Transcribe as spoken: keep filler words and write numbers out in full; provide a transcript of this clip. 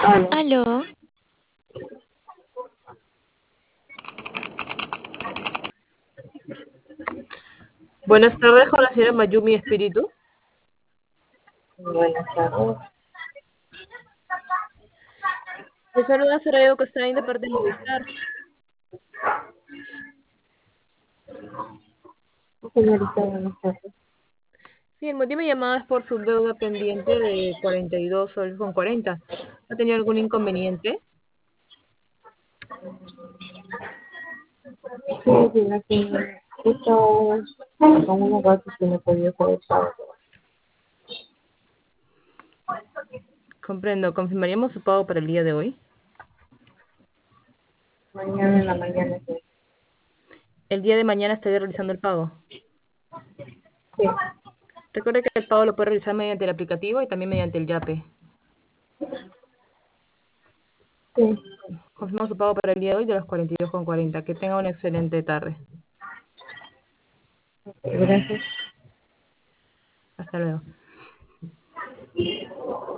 Aló. Aló, Buenas tardes, con la señora Mayumi Espíritu. Buenas tardes. Le saluda Soraya Costaín de parte de Movistar. Señorita, buenas tardes. Sí, el motivo de mi llamada es por su deuda pendiente de cuarenta y dos soles con cuarenta. ¿Ha tenido algún inconveniente? Sí, sí, aquí justo con unos gastos que no he podido hacer el pago. Comprendo. ¿Confirmaríamos su pago para el día de hoy? Mañana en la mañana, sí. El día de mañana estaría realizando el pago. Sí, Recuerde que el pago lo puede realizar mediante el aplicativo y también mediante el Yape. sí. Confirmamos su pago para el día de hoy de los cuarenta y dos con cuarenta. Que tenga una excelente tarde. Gracias. Hasta luego.